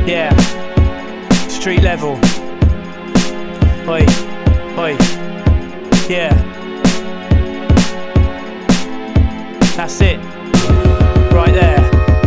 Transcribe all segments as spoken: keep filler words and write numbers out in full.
Yeah, street level. Oi, oi, yeah. That's it, right there.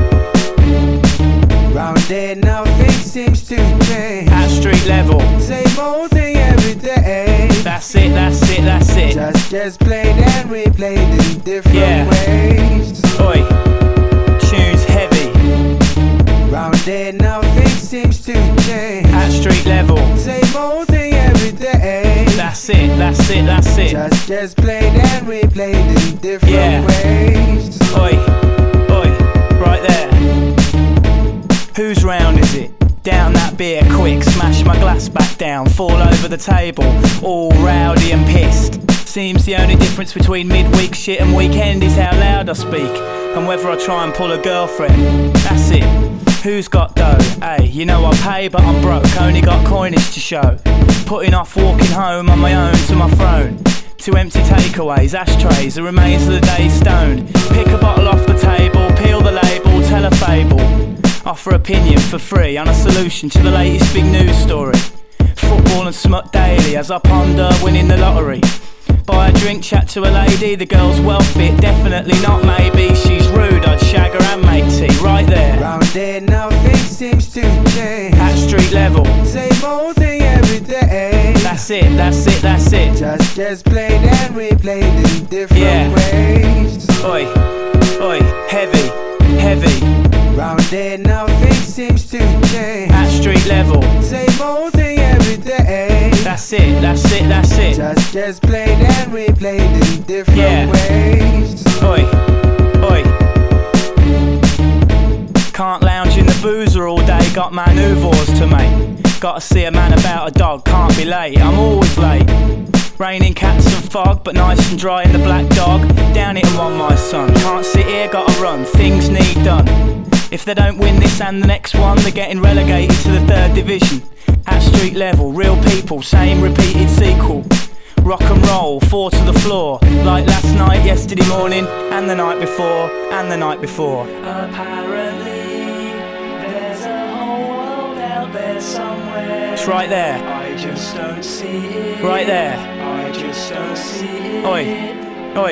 Round there, nothing seems to change. At street level. Same old thing every day. That's it, that's it, that's it. Just gets played and replayed in different Yeah. ways. Oi, tunes heavy. Round there, nothing seems to change. At street level. Same old thing every day. That's it, that's it, that's it. Just gets played and replayed in different Yeah. ways. Oi, oi, right there. Whose round is it? Down that beer quick, smash my glass back down, fall over the table, all rowdy and pissed. Seems the only difference between midweek shit and weekend is how loud I speak, and whether I try and pull a girlfriend. That's it. Who's got dough? Hey, you know I pay but I'm broke, only got coinage to show. Putting off walking home on my own to my throne. Two empty takeaways, ashtrays, the remains of the day stoned. Pick a bottle off the table, peel the label, tell a fable. Offer opinion for free on a solution to the latest big news story. Football and smut daily as I ponder winning the lottery. Buy a drink, chat to a lady, the girl's well fit, definitely not maybe. She's rude, I'd shag her and make tea, right there. Round there, nothing seems to change. At street level. Same old thing every day. That's it, that's it, that's it. Just gets played and replayed in different Yeah. ways. Oi, oi, heavy, heavy. Round there, nothing seems to change. At street level. Same old thing every day. That's it, that's it, that's it. Just gets played and replayed in different Yeah. ways. Oi, oi. Can't lounge in the boozer all day, got manoeuvres to make. Gotta see a man about a dog, can't be late, I'm always late. Raining cats and fog, but nice and dry in the black dog. Down it and one, my son. Can't sit here, gotta run, things need done. If they don't win this and the next one, they're getting relegated to the third division. At street level, real people, same repeated sequel. Rock and roll, four to the floor. Like last night, yesterday morning, and the night before, and the night before. Apparently, there's a whole world out there somewhere. It's right there. I just don't see it. Right there. I just don't see it. Oi, oi.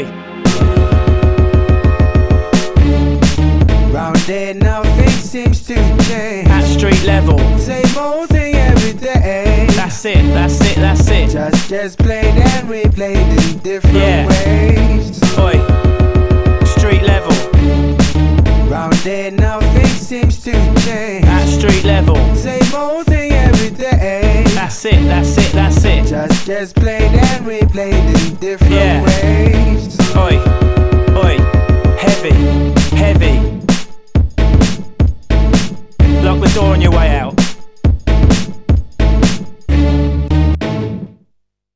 Round there, nothing seems to change. At street level. Same old thing every day. That's it, that's it, that's it. Just gets played and replayed in different Yeah. ways. Oi, street level. Round there, nothing seems to change. At street level. Same old thing every day. That's it, that's it, that's it. Just gets played and replayed in different Yeah. ways. Oi, oi, heavy, heavy. Lock the door on your way out.